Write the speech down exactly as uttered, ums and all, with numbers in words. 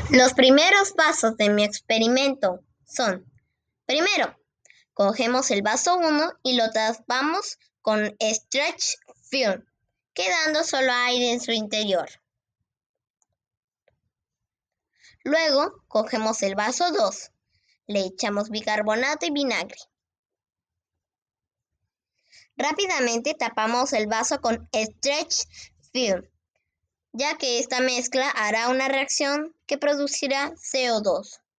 Los primeros pasos de mi experimento son: primero, cogemos el vaso uno y lo tapamos con stretch film, quedando solo aire en su interior. Luego, cogemos el vaso dos, le echamos bicarbonato y vinagre. Rápidamente tapamos el vaso con stretch film, ya que esta mezcla hará una reacción que producirá C O dos.